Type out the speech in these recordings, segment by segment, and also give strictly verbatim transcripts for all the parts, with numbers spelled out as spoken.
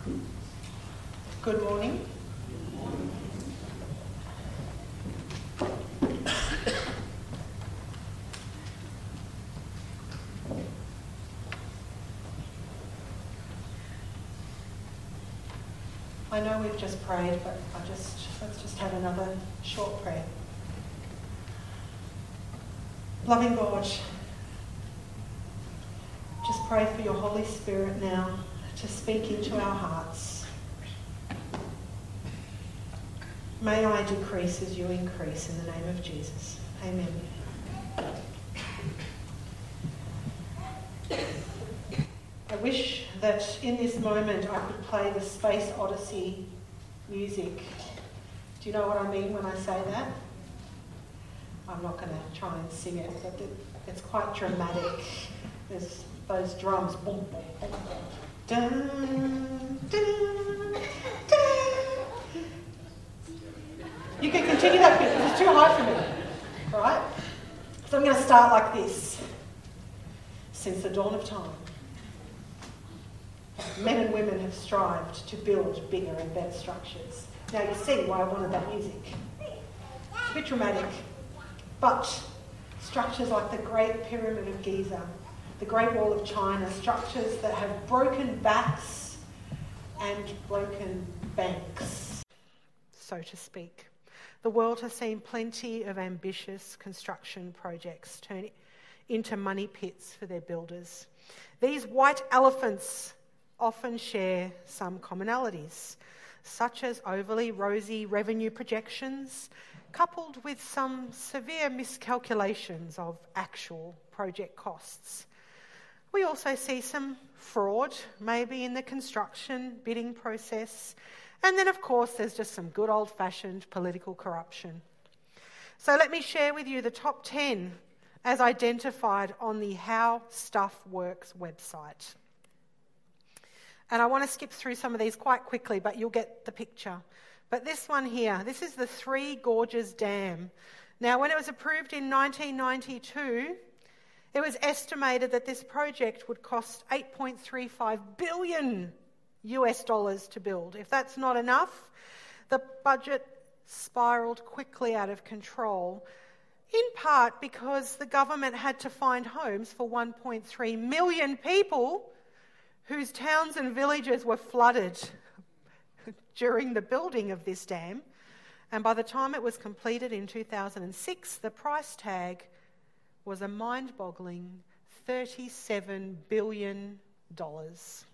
Good morning. I know we've just prayed, but I just let's just have another short prayer. Loving God, just pray for your Holy Spirit now to speak into our hearts. May I decrease as you increase in the name of Jesus. Amen. I wish that in this moment I could play the Space Odyssey music. Do you know what I mean when I say that? I'm not going to try and sing it, but it's quite dramatic. There's those drums. Boom, boom, boom, boom. Dun, dun, dun. You can continue that bit, it's too high for me. All right? So I'm going to start like this. Since the dawn of time, men and women have strived to build bigger and better structures. Now you see why I wanted that music. It's a bit dramatic, but structures like the Great Pyramid of Giza, the Great Wall of China, structures that have broken backs and broken banks, so to speak. The world has seen plenty of ambitious construction projects turn into money pits for their builders. These white elephants often share some commonalities, such as overly rosy revenue projections, coupled with some severe miscalculations of actual project costs. We also see some fraud, maybe in the construction bidding process, and then of course there's just some good old-fashioned political corruption. So let me share with you the top ten as identified on the How Stuff Works website. And I want to skip through some of these quite quickly, but you'll get the picture. But this one here, this is the Three Gorges Dam. Now, when it was approved in nineteen ninety-two, it was estimated that this project would cost eight point three five billion U S dollars to build. If that's not enough, the budget spiralled quickly out of control, in part because the government had to find homes for one point three million people whose towns and villages were flooded during the building of this dam. And by the time it was completed in two thousand six, the price tag was a mind-boggling thirty-seven billion dollars.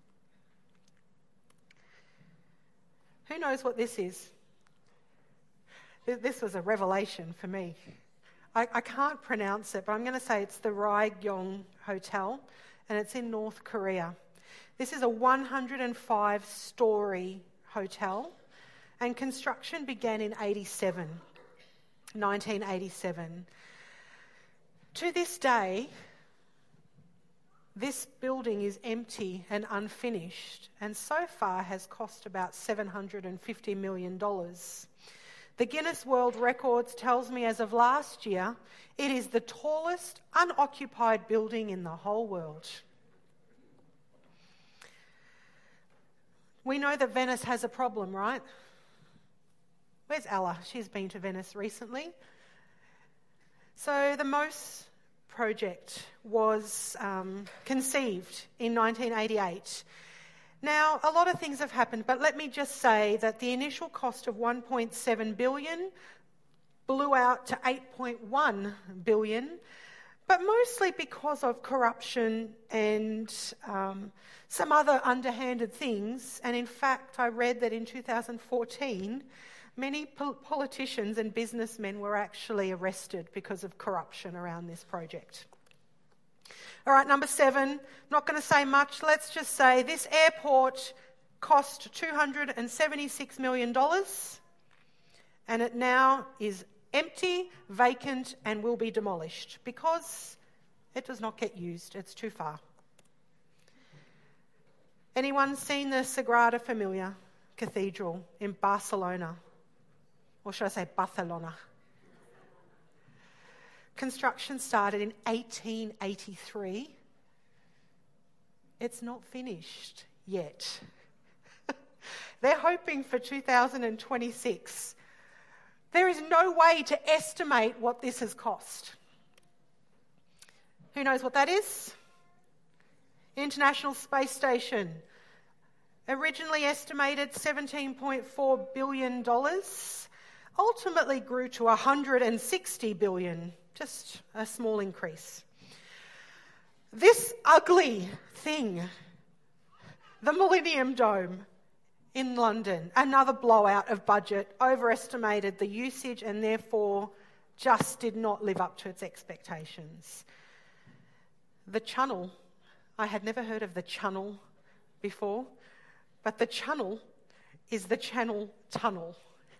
Who knows what this is? This was a revelation for me. I, I can't pronounce it, but I'm going to say it's the Ryeong Hotel, and it's in North Korea. This is a one hundred five storey hotel, and construction began in eighty-seven, nineteen eighty-seven. To this day, this building is empty and unfinished, and so far has cost about seven hundred fifty million dollars. The Guinness World Records tells me as of last year, it is the tallest unoccupied building in the whole world. We know that Venice has a problem, right? Where's Ella? She's been to Venice recently. So the MOSE project was um, conceived in nineteen eighty-eight. Now, a lot of things have happened, but let me just say that the initial cost of one point seven billion dollars blew out to eight point one billion dollars, but mostly because of corruption and um, some other underhanded things. And in fact, I read that in two thousand fourteen, many pol- politicians and businessmen were actually arrested because of corruption around this project. All right, number seven, not going to say much. Let's just say this airport cost two hundred seventy-six million dollars, and it now is empty, vacant, and will be demolished because it does not get used. It's too far. Anyone seen the Sagrada Familia Cathedral in Barcelona? Or should I say Barcelona? Construction started in eighteen eighty-three. It's not finished yet. They're hoping for two thousand twenty-six. There is no way to estimate what this has cost. Who knows what that is? International Space Station. Originally estimated seventeen point four billion dollars, ultimately grew to one hundred sixty billion dollars, just a small increase. This ugly thing, the Millennium Dome in London, another blowout of budget, overestimated the usage and therefore just did not live up to its expectations. The Channel, I had never heard of the Channel before, but the Channel is the Channel Tunnel.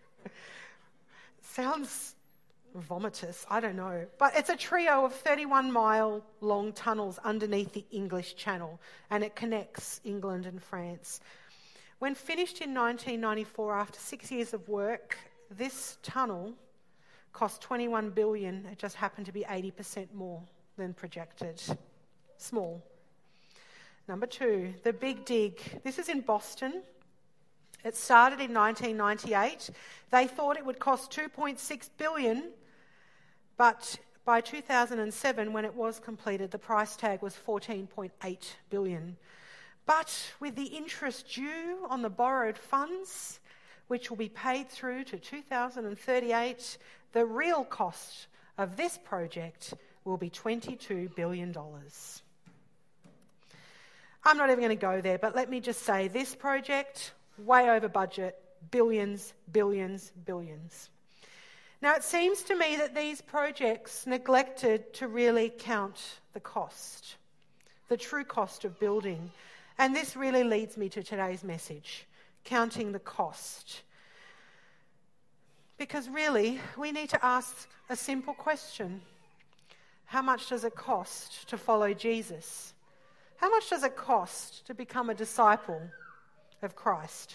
Sounds vomitous, I don't know. But it's a trio of thirty-one mile long tunnels underneath the English Channel, and it connects England and France. When finished in nineteen ninety-four, after six years of work, this tunnel cost twenty-one billion dollars. It just happened to be eighty percent more than projected. Small. Number two, the Big Dig. This is in Boston. It started in nineteen ninety-eight. They thought it would cost two point six billion dollars, but by two thousand seven, when it was completed, the price tag was fourteen point eight billion dollars. But with the interest due on the borrowed funds, which will be paid through to two thousand thirty-eight, the real cost of this project will be twenty-two billion dollars. I'm not even going to go there, but let me just say this project, way over budget, billions, billions, billions. Now, it seems to me that these projects neglected to really count the cost, the true cost of building. And this really leads me to today's message, counting the cost. Because really, we need to ask a simple question. How much does it cost to follow Jesus? How much does it cost to become a disciple of Christ?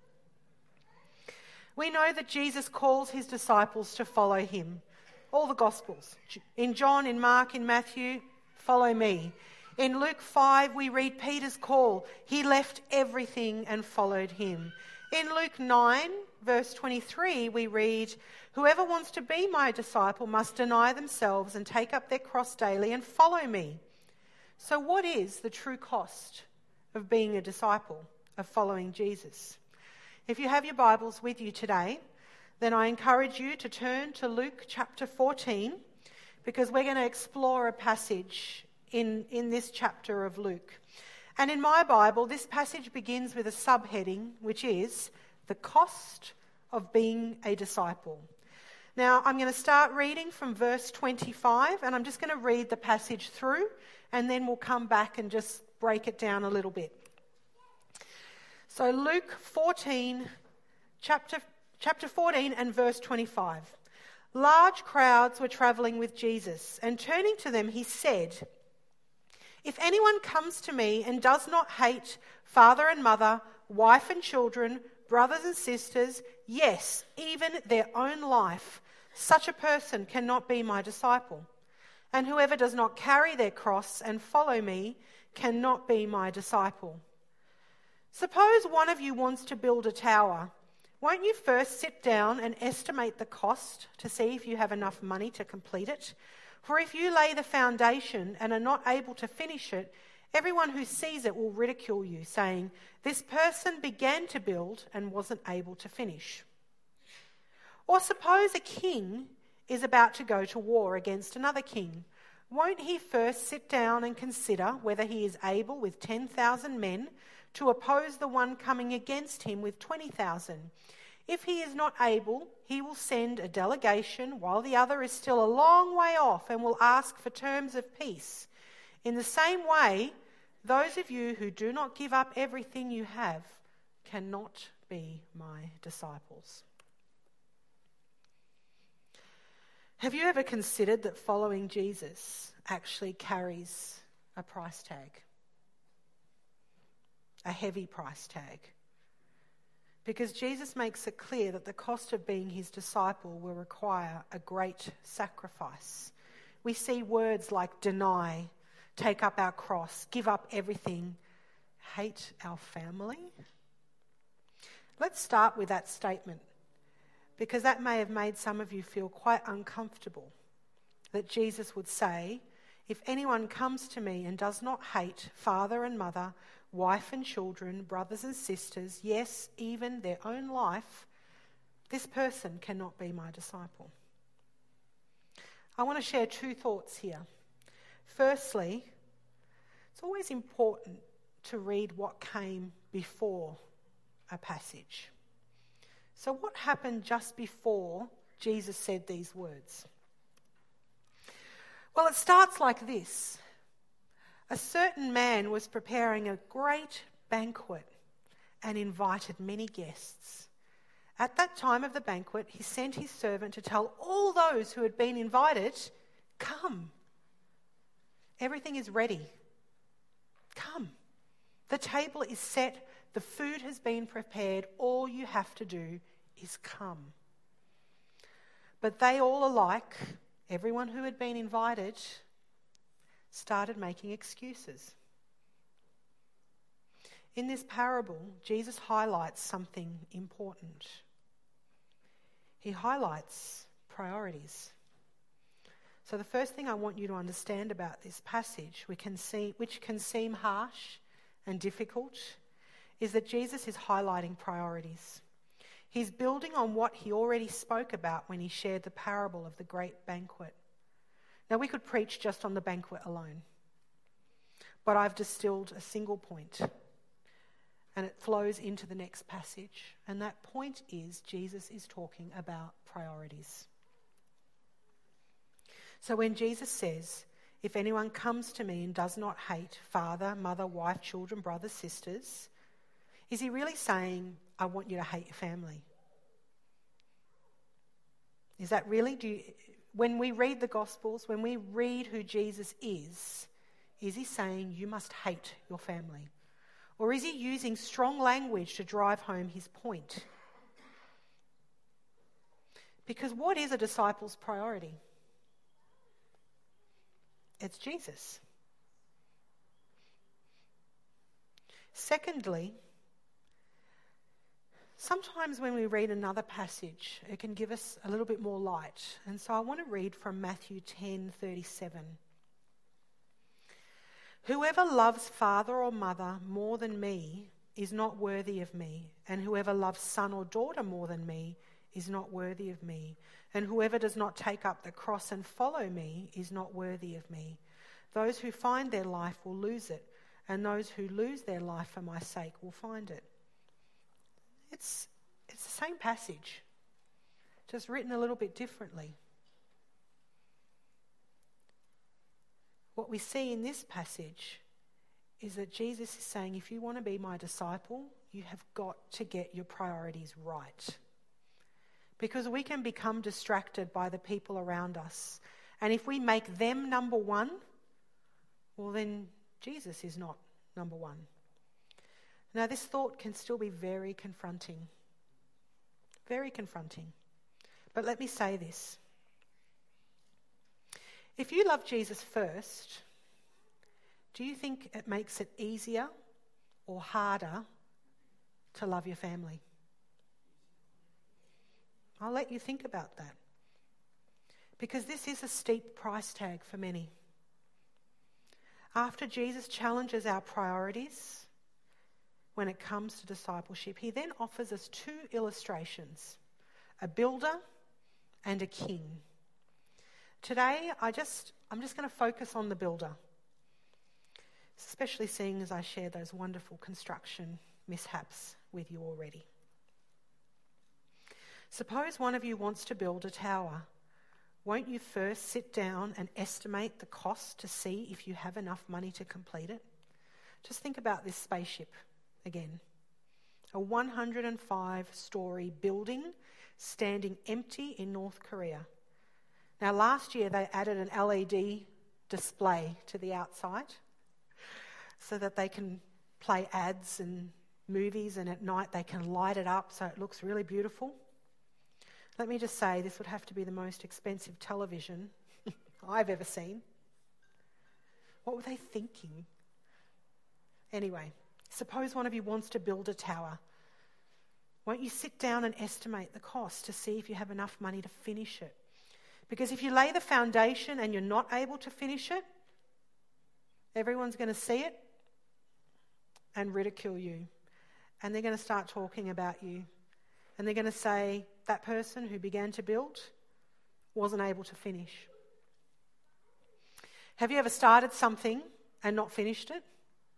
We know that Jesus calls his disciples to follow him. All the Gospels. In John, in Mark, in Matthew, follow me. In Luke five, we read Peter's call. He left everything and followed him. In Luke nine, verse twenty-three, we read, whoever wants to be my disciple must deny themselves and take up their cross daily and follow me. So what is the true cost of being a disciple, of following Jesus? If you have your Bibles with you today, then I encourage you to turn to Luke chapter fourteen, because we're going to explore a passage in, in this chapter of Luke. And in my Bible, this passage begins with a subheading, which is the cost of being a disciple. Now, I'm going to start reading from verse twenty-five, and I'm just going to read the passage through, and then we'll come back and just break it down a little bit. So Luke fourteen, chapter, chapter fourteen and verse twenty-five. Large crowds were travelling with Jesus, and turning to them he said, if anyone comes to me and does not hate father and mother, wife and children, brothers and sisters, yes, even their own life, such a person cannot be my disciple. And whoever does not carry their cross and follow me cannot be my disciple. Suppose one of you wants to build a tower. Won't you first sit down and estimate the cost to see if you have enough money to complete it? For if you lay the foundation and are not able to finish it, everyone who sees it will ridicule you, saying, this person began to build and wasn't able to finish. Or suppose a king is about to go to war against another king. Won't he first sit down and consider whether he is able with ten thousand men to oppose the one coming against him with twenty thousand? If he is not able, he will send a delegation while the other is still a long way off and will ask for terms of peace. In the same way, those of you who do not give up everything you have cannot be my disciples. Have you ever considered that following Jesus actually carries a price tag? A heavy price tag. Because Jesus makes it clear that the cost of being his disciple will require a great sacrifice. We see words like deny, take up our cross, give up everything, hate our family. Let's start with that statement, because that may have made some of you feel quite uncomfortable, that Jesus would say, if anyone comes to me and does not hate father and mother, wife and children, brothers and sisters, yes, even their own life, this person cannot be my disciple. I want to share two thoughts here. Firstly, it's always important to read what came before a passage. So what happened just before Jesus said these words? Well, it starts like this. A certain man was preparing a great banquet and invited many guests. At that time of the banquet, he sent his servant to tell all those who had been invited, "Come. Everything is ready. Come. The table is set. The food has been prepared. All you have to do is come." But they all alike, everyone who had been invited, started making excuses. In this parable, Jesus highlights something important. He highlights priorities. So the first thing I want you to understand about this passage, we can see, which can seem harsh and difficult, is that Jesus is highlighting priorities. He's building on what he already spoke about when he shared the parable of the great banquet. Now, we could preach just on the banquet alone, but I've distilled a single point, and it flows into the next passage. And that point is Jesus is talking about priorities. So when Jesus says, if anyone comes to me and does not hate father, mother, wife, children, brothers, sisters, is he really saying, I want you to hate your family? Is that really? Do you, when we read the Gospels, when we read who Jesus is, is he saying you must hate your family? Or is he using strong language to drive home his point? Because what is a disciple's priority? It's Jesus. Secondly, sometimes when we read another passage, it can give us a little bit more light. And so I want to read from Matthew ten thirty-seven. Whoever loves father or mother more than me is not worthy of me, and whoever loves son or daughter more than me is not worthy of me, and whoever does not take up the cross and follow me is not worthy of me. Those who find their life will lose it, and those who lose their life for my sake will find it. It's, it's the same passage, just written a little bit differently. What we see in this passage is that Jesus is saying, if you want to be my disciple, you have got to get your priorities right. Because we can become distracted by the people around us. And if we make them number one, well then Jesus is not number one. Now this thought can still be very confronting. Very confronting. But let me say this. If you love Jesus first, do you think it makes it easier or harder to love your family? I'll let you think about that. Because this is a steep price tag for many. After Jesus challenges our priorities when it comes to discipleship, he then offers us two illustrations, a builder and a king. Today, I just, I'm just going to focus on the builder, especially seeing as I share those wonderful construction mishaps with you already. Suppose one of you wants to build a tower. Won't you first sit down and estimate the cost to see if you have enough money to complete it? Just think about this spaceship again. A one hundred five storey building standing empty in North Korea. Now, last year they added an L E D display to the outside so that they can play ads and movies, and at night they can light it up so it looks really beautiful. Let me just say, this would have to be the most expensive television I've ever seen. What were they thinking? Anyway, suppose one of you wants to build a tower. Won't you sit down and estimate the cost to see if you have enough money to finish it? Because if you lay the foundation and you're not able to finish it, everyone's going to see it and ridicule you. And they're going to start talking about you. And they're going to say, that person who began to build wasn't able to finish. Have you ever started something and not finished it?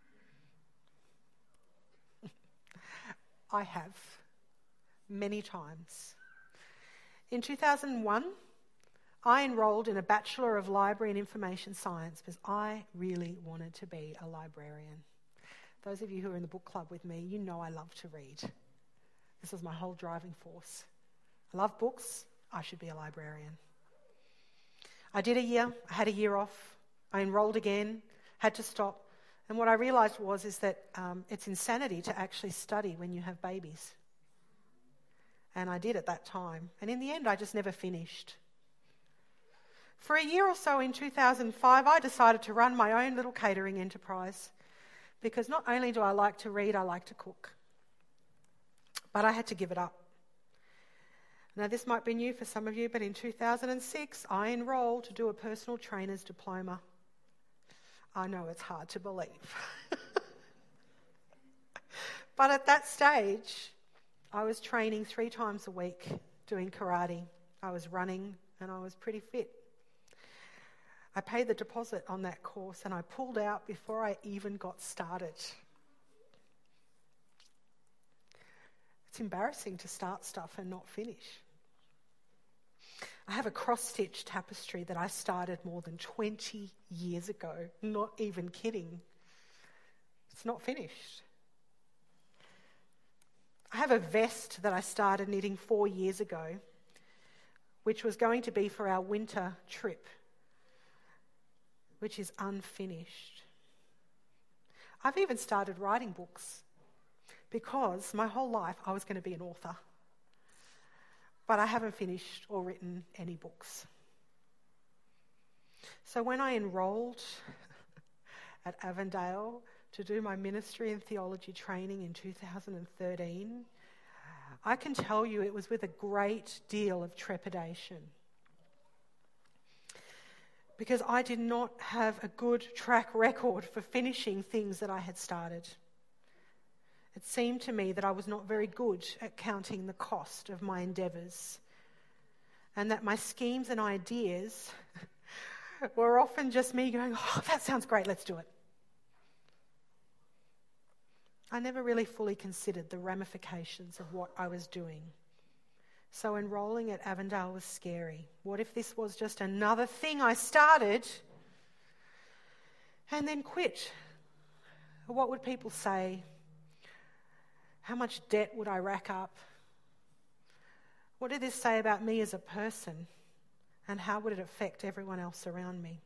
I have. Many times. In two thousand one, I enrolled in a Bachelor of Library and Information Science because I really wanted to be a librarian. Those of you who are in the book club with me, you know I love to read. This was my whole driving force. I love books. I should be a librarian. I did a year. I had a year off. I enrolled again, had to stop. And what I realised was is that um, it's insanity to actually study when you have babies. And I did at that time. And in the end, I just never finished. For a year or so in two thousand five, I decided to run my own little catering enterprise. Because not only do I like to read, I like to cook. But I had to give it up. Now, this might be new for some of you, but in two thousand six, I enrolled to do a personal trainer's diploma. I know it's hard to believe. But at that stage, I was training three times a week doing karate. I was running and I was pretty fit. I paid the deposit on that course and I pulled out before I even got started. It's embarrassing to start stuff and not finish. I have a cross-stitch tapestry that I started more than twenty years ago. Not even kidding. It's not finished. I have a vest that I started knitting four years ago, which was going to be for our winter trip, which is unfinished. I've even started writing books because my whole life I was going to be an author. But I haven't finished or written any books. So when I enrolled at Avondale to do my ministry and theology training in two thousand thirteen, I can tell you it was with a great deal of trepidation. Because I did not have a good track record for finishing things that I had started. It seemed to me that I was not very good at counting the cost of my endeavours, and that my schemes and ideas were often just me going, oh, that sounds great, let's do it. I never really fully considered the ramifications of what I was doing. So enrolling at Avondale was scary. What if this was just another thing I started and then quit? What would people say? How much debt would I rack up? What did this say about me as a person? And how would it affect everyone else around me?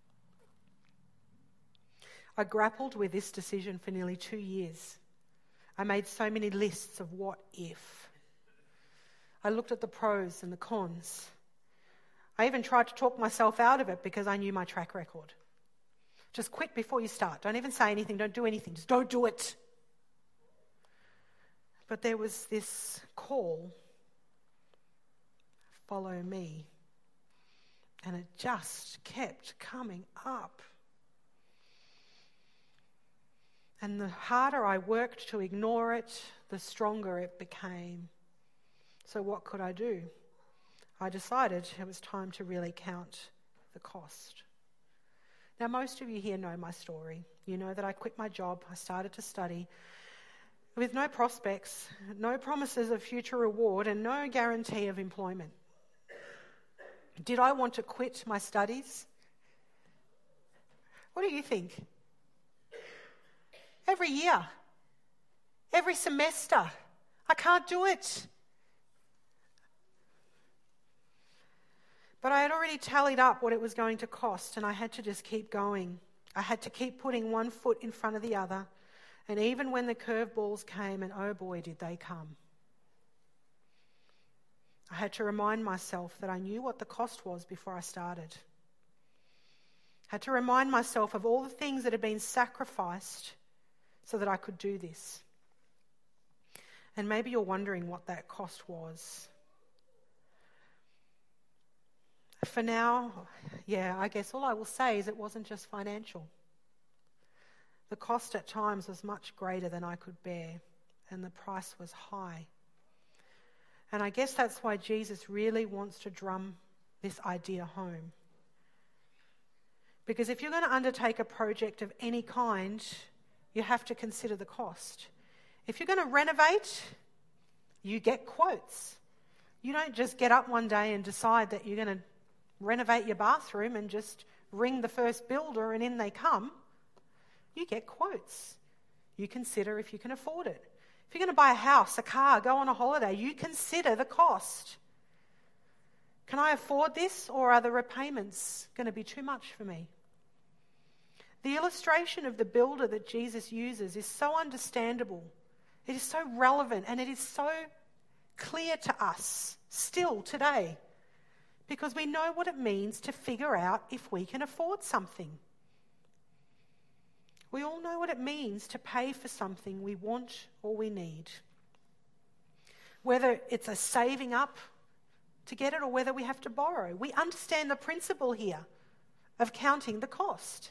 I grappled with this decision for nearly two years. I made so many lists of what if. I looked at the pros and the cons. I even tried to talk myself out of it because I knew my track record. Just quit before you start. Don't even say anything. Don't do anything. Just don't do it. But there was this call, follow me. And it just kept coming up. And the harder I worked to ignore it, the stronger it became. So what could I do? I decided it was time to really count the cost. Now, most of you here know my story. You know that I quit my job, I started to study, with no prospects, no promises of future reward, and no guarantee of employment. Did I want to quit my studies? What do you think? Every year, every semester, I can't do it. But I had already tallied up what it was going to cost, and I had to just keep going. I had to keep putting one foot in front of the other. And even when the curveballs came, and oh boy, did they come. I had to remind myself that I knew what the cost was before I started. I had to remind myself of all the things that had been sacrificed so that I could do this. And maybe you're wondering what that cost was. For now, yeah, I guess all I will say is it wasn't just financial. The cost at times was much greater than I could bear, and the price was high. And I guess that's why Jesus really wants to drum this idea home. Because if you're going to undertake a project of any kind, you have to consider the cost. If you're going to renovate, you get quotes. You don't just get up one day and decide that you're going to renovate your bathroom and just ring the first builder and in they come. You get quotes. You consider if you can afford it. If you're going to buy a house, a car, go on a holiday, you consider the cost. Can I afford this, or are the repayments going to be too much for me? The illustration of the builder that Jesus uses is so understandable. It is so relevant, and it is so clear to us still today, because we know what it means to figure out if we can afford something. We all know what it means to pay for something we want or we need. Whether it's a saving up to get it or whether we have to borrow. We understand the principle here of counting the cost.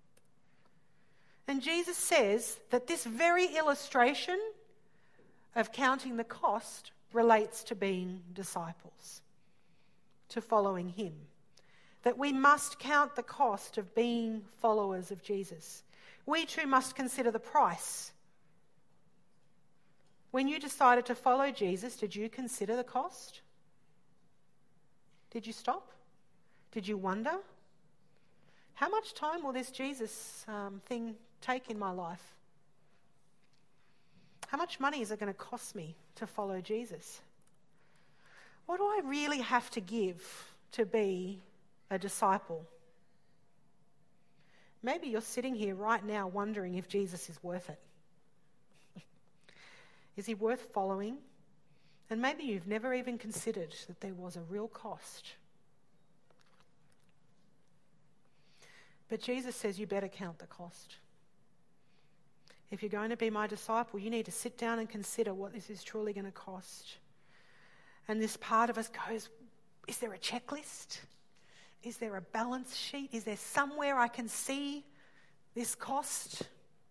And Jesus says that this very illustration of counting the cost relates to being disciples, to following him. That we must count the cost of being followers of Jesus. We too must consider the price. When you decided to follow Jesus, did you consider the cost? Did you stop? Did you wonder? How much time will this Jesus um, thing take in my life? How much money is it going to cost me to follow Jesus? What do I really have to give to be a disciple? Maybe you're sitting here right now wondering if Jesus is worth it. Is he worth following? And maybe you've never even considered that there was a real cost. But Jesus says you better count the cost. If you're going to be my disciple, you need to sit down and consider what this is truly going to cost. And this part of us goes, is there a checklist? Is there a balance sheet? Is there somewhere I can see this cost?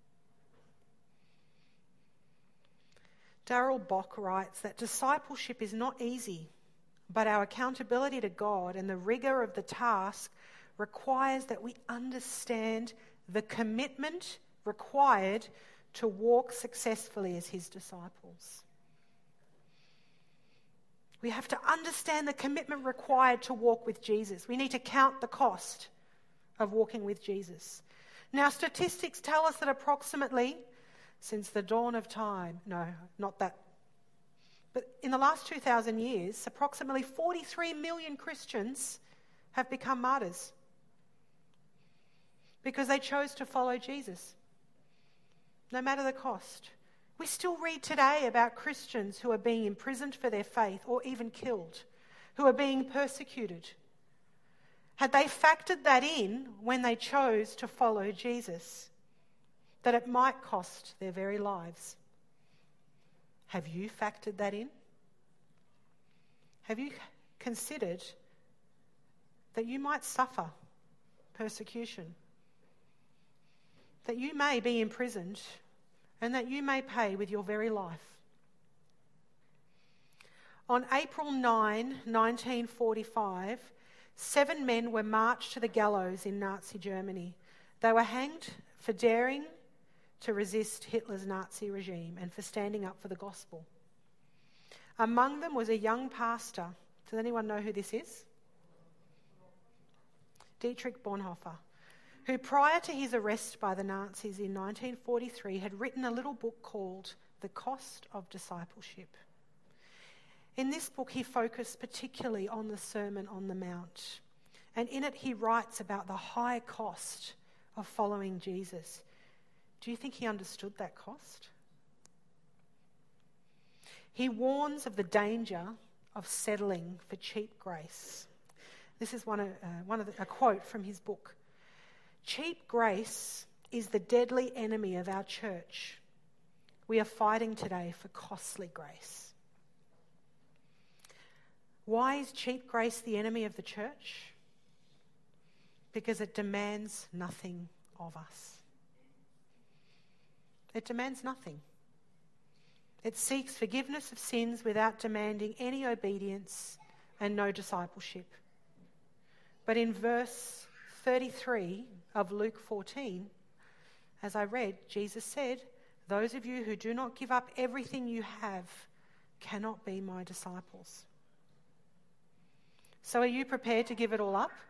Darrell Bock writes that discipleship is not easy, but our accountability to God and the rigour of the task requires that we understand the commitment required to walk successfully as his disciples. We have to understand the commitment required to walk with Jesus. We need to count the cost of walking with Jesus. Now, statistics tell us that approximately, since the dawn of time, no, not that, but in the last two thousand years, approximately forty-three million Christians have become martyrs because they chose to follow Jesus, no matter the cost. We still read today about Christians who are being imprisoned for their faith or even killed, who are being persecuted. Had they factored that in when they chose to follow Jesus, that it might cost their very lives? Have you factored that in? Have you considered that you might suffer persecution, that you may be imprisoned, and that you may pay with your very life? On April ninth, nineteen forty-five, seven men were marched to the gallows in Nazi Germany. They were hanged for daring to resist Hitler's Nazi regime and for standing up for the gospel. Among them was a young pastor. Does anyone know who this is? Dietrich Bonhoeffer, who prior to his arrest by the Nazis in nineteen forty-three had written a little book called The Cost of Discipleship. In this book he focused particularly on the Sermon on the Mount, and in it he writes about the high cost of following Jesus. Do you think he understood that cost? He warns of the danger of settling for cheap grace. This is one of, uh, one of the, a quote from his book. Cheap grace is the deadly enemy of our church. we are fighting today for costly grace. Why is cheap grace the enemy of the church? Because it demands nothing of us. It demands nothing. It seeks forgiveness of sins without demanding any obedience and no discipleship. But in verse thirty-three of Luke fourteen, as I read, Jesus said, "Those of you who do not give up everything you have cannot be my disciples." So are you prepared to give it all up?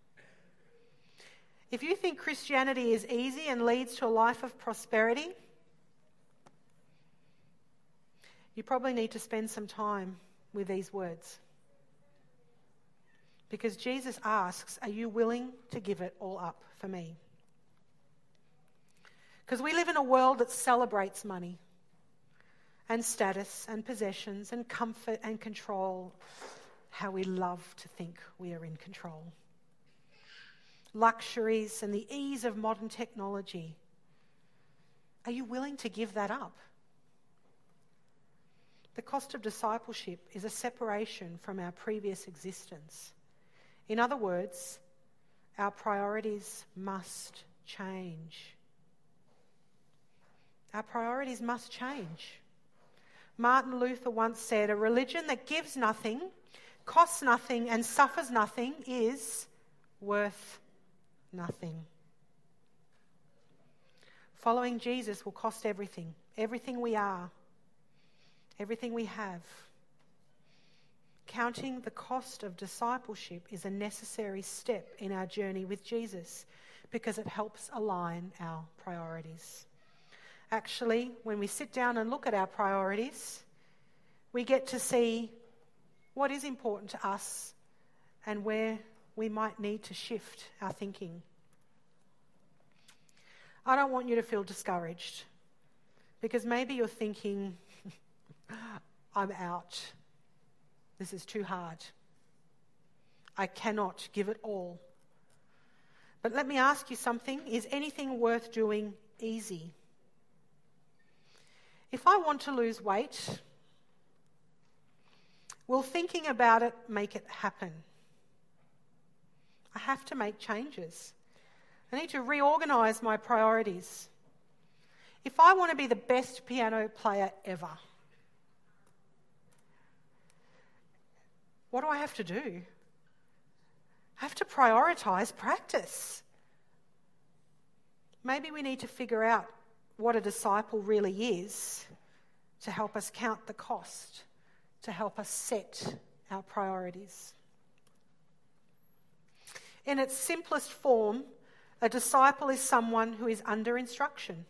If you think Christianity is easy and leads to a life of prosperity, you probably need to spend some time with these words. Because Jesus asks, are you willing to give it all up for me? Because we live in a world that celebrates money and status and possessions and comfort and control. How we love to think we are in control. Luxuries and the ease of modern technology. Are you willing to give that up? The cost of discipleship is a separation from our previous existence. In other words, our priorities must change. Our priorities must change. Martin Luther once said, "A religion that gives nothing, costs nothing, and suffers nothing is worth nothing." Following Jesus will cost everything, everything we are, everything we have. Counting the cost of discipleship is a necessary step in our journey with Jesus because it helps align our priorities. Actually, when we sit down and look at our priorities, we get to see what is important to us and where we might need to shift our thinking. I don't want you to feel discouraged because maybe you're thinking, I'm out. This is too hard. I cannot give it all. But let me ask you something. Is anything worth doing easy? If I want to lose weight, will thinking about it make it happen? I have to make changes. I need to reorganise my priorities. If I want to be the best piano player ever, what do I have to do? I have to prioritise practice. Maybe we need to figure out what a disciple really is to help us count the cost, to help us set our priorities. In its simplest form, a disciple is someone who is under instruction.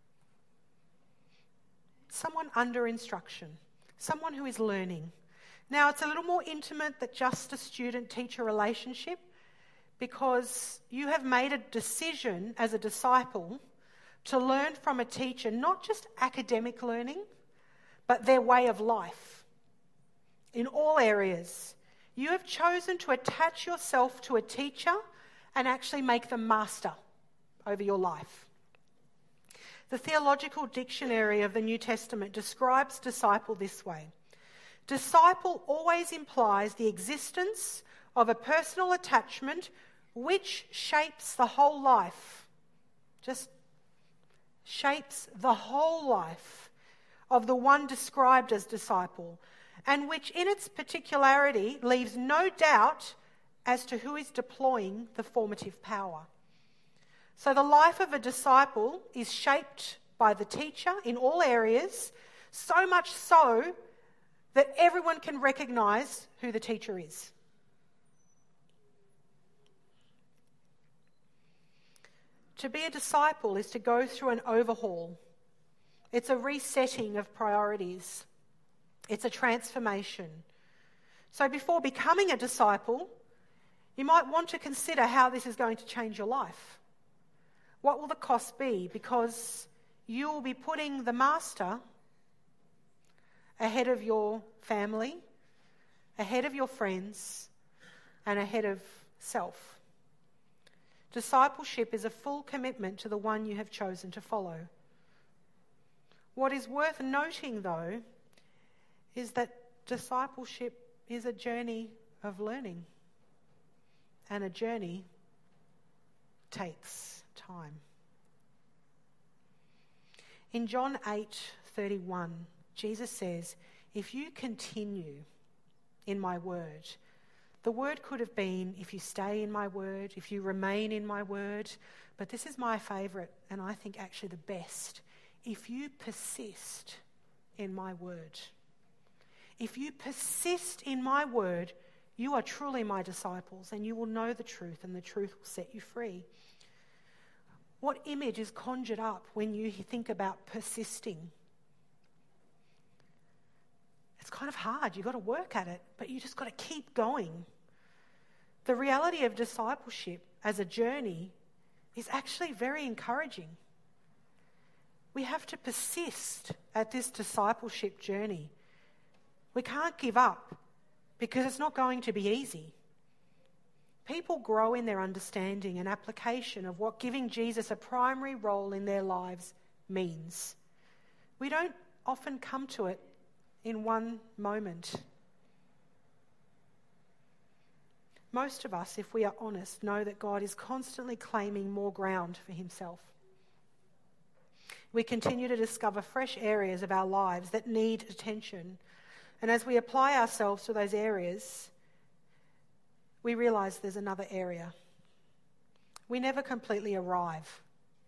Someone under instruction. Someone who is learning. Now, it's a little more intimate than just a student-teacher relationship because you have made a decision as a disciple to learn from a teacher, not just academic learning, but their way of life in all areas. You have chosen to attach yourself to a teacher and actually make them master over your life. The Theological Dictionary of the New Testament describes disciple this way. Disciple always implies the existence of a personal attachment which shapes the whole life. Just shapes the whole life of the one described as disciple, and which in its particularity leaves no doubt as to who is deploying the formative power. So the life of a disciple is shaped by the teacher in all areas, so much so that everyone can recognise who the teacher is. To be a disciple is to go through an overhaul. It's a resetting of priorities. It's a transformation. So before becoming a disciple, you might want to consider how this is going to change your life. What will the cost be? Because you will be putting the master ahead of your family, ahead of your friends, and ahead of self. Discipleship is a full commitment to the one you have chosen to follow. What is worth noting, though, is that discipleship is a journey of learning, and a journey takes time. In John eight thirty-one, Jesus says, if you continue in my word, the word could have been if you stay in my word, if you remain in my word, but this is my favourite and I think actually the best. If you persist in my word. If you persist in my word, you are truly my disciples and you will know the truth and the truth will set you free. What image is conjured up when you think about persisting? It's kind of hard. You've got to work at it, but you just got to keep going. The reality of discipleship as a journey is actually very encouraging. We have to persist at this discipleship journey. We can't give up because it's not going to be easy. People grow in their understanding and application of what giving Jesus a primary role in their lives means. We don't often come to it in one moment. Most of us, if we are honest, know that God is constantly claiming more ground for himself. We continue to discover fresh areas of our lives that need attention. And as we apply ourselves to those areas, we realise there's another area. We never completely arrive.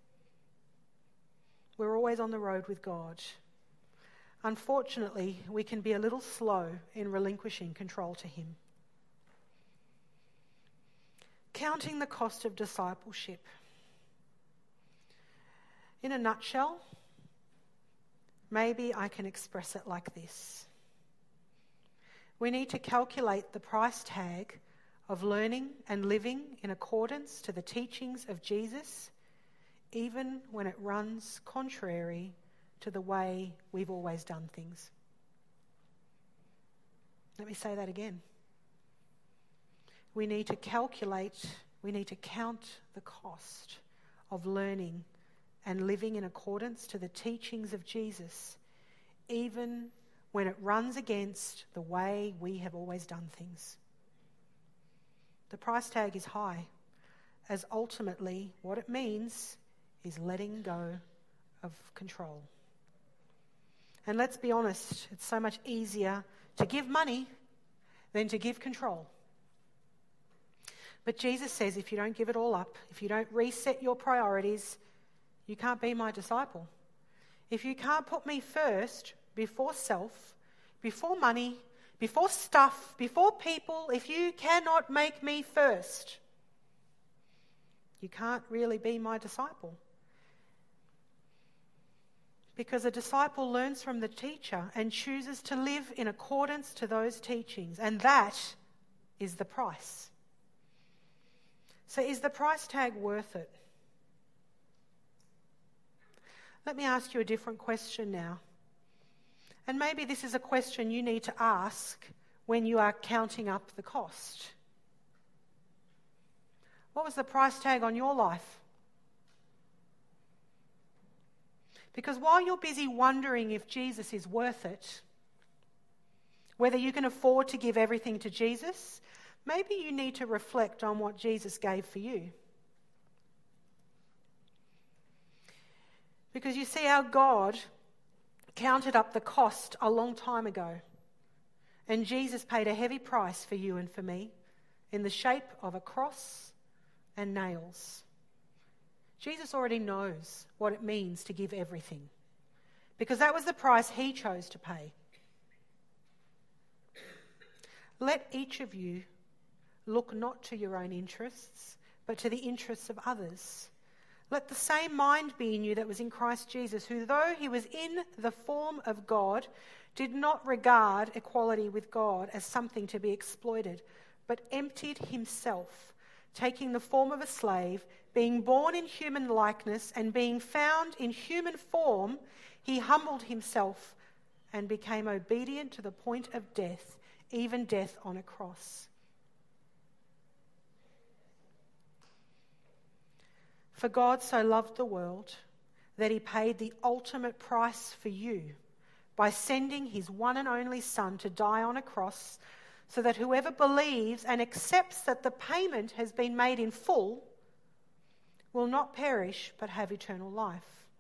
We're always on the road with God. Unfortunately, we can be a little slow in relinquishing control to him. Counting the cost of discipleship. In a nutshell, maybe I can express it like this. We need to calculate the price tag of learning and living in accordance to the teachings of Jesus, even when it runs contrary to the way we've always done things. Let me say that again. We need to calculate, we need to count the cost of learning and living in accordance to the teachings of Jesus, even when it runs against the way we have always done things. The price tag is high, as ultimately what it means is letting go of control. And let's be honest, it's so much easier to give money than to give control. But Jesus says if you don't give it all up, if you don't reset your priorities, you can't be my disciple. If you can't put me first, before self, before money, before stuff, before people, if you cannot make me first, you can't really be my disciple. Because a disciple learns from the teacher and chooses to live in accordance to those teachings, and that is the price. So is the price tag worth it? Let me ask you a different question now. And maybe this is a question you need to ask when you are counting up the cost. What was the price tag on your life? Because while you're busy wondering if Jesus is worth it, whether you can afford to give everything to Jesus, maybe you need to reflect on what Jesus gave for you. Because you see, our God counted up the cost a long time ago. And Jesus paid a heavy price for you and for me in the shape of a cross and nails. Jesus already knows what it means to give everything, because that was the price he chose to pay. Let each of you look not to your own interests, but to the interests of others. Let the same mind be in you that was in Christ Jesus, who, though he was in the form of God, did not regard equality with God as something to be exploited, but emptied himself, taking the form of a slave, being born in human likeness, and being found in human form, he humbled himself and became obedient to the point of death, even death on a cross. For God so loved the world that he paid the ultimate price for you by sending his one and only Son to die on a cross, so that whoever believes and accepts that the payment has been made in full will not perish but have eternal life.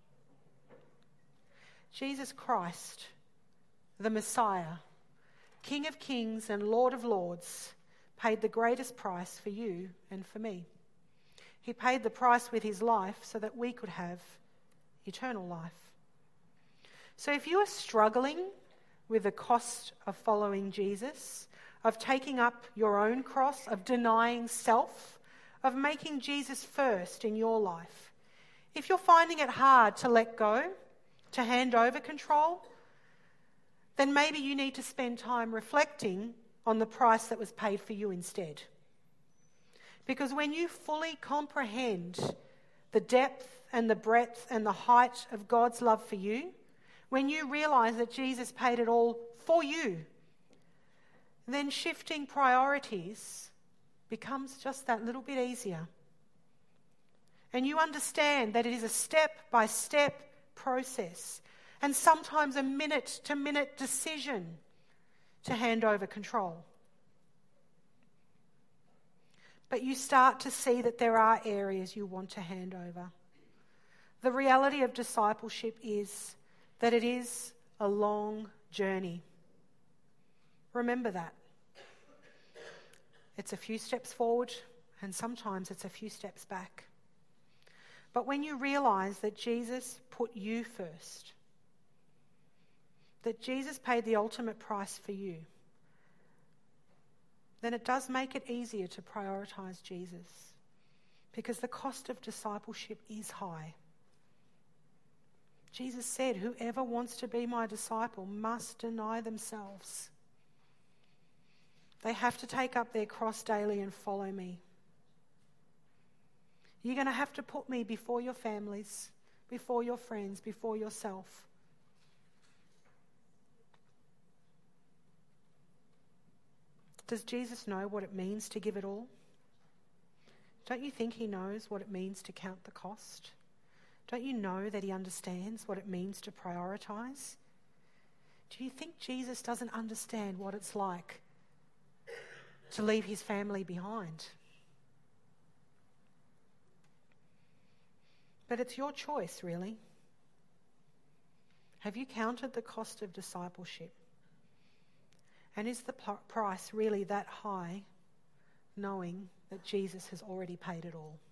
Jesus Christ, the Messiah, King of Kings and Lord of Lords, paid the greatest price for you and for me. He paid the price with his life so that we could have eternal life. So if you are struggling with the cost of following Jesus, of taking up your own cross, of denying self, of making Jesus first in your life, if you're finding it hard to let go, to hand over control, then maybe you need to spend time reflecting on the price that was paid for you instead. Because when you fully comprehend the depth and the breadth and the height of God's love for you, when you realise that Jesus paid it all for you, then shifting priorities becomes just that little bit easier. And you understand that it is a step-by-step process, and sometimes a minute-to-minute decision to hand over control. But you start to see that there are areas you want to hand over. The reality of discipleship is that it is a long journey. Remember that. It's a few steps forward, and sometimes it's a few steps back. But when you realise that Jesus put you first, that Jesus paid the ultimate price for you, then it does make it easier to prioritise Jesus, because the cost of discipleship is high. Jesus said, whoever wants to be my disciple must deny themselves. They have to take up their cross daily and follow me. You're going to have to put me before your families, before your friends, before yourself. Does Jesus know what it means to give it all? Don't you think he knows what it means to count the cost? Don't you know that he understands what it means to prioritise? Do you think Jesus doesn't understand what it's like to leave his family behind? But it's your choice, really. Have you counted the cost of discipleship? And is the price really that high, knowing that Jesus has already paid it all?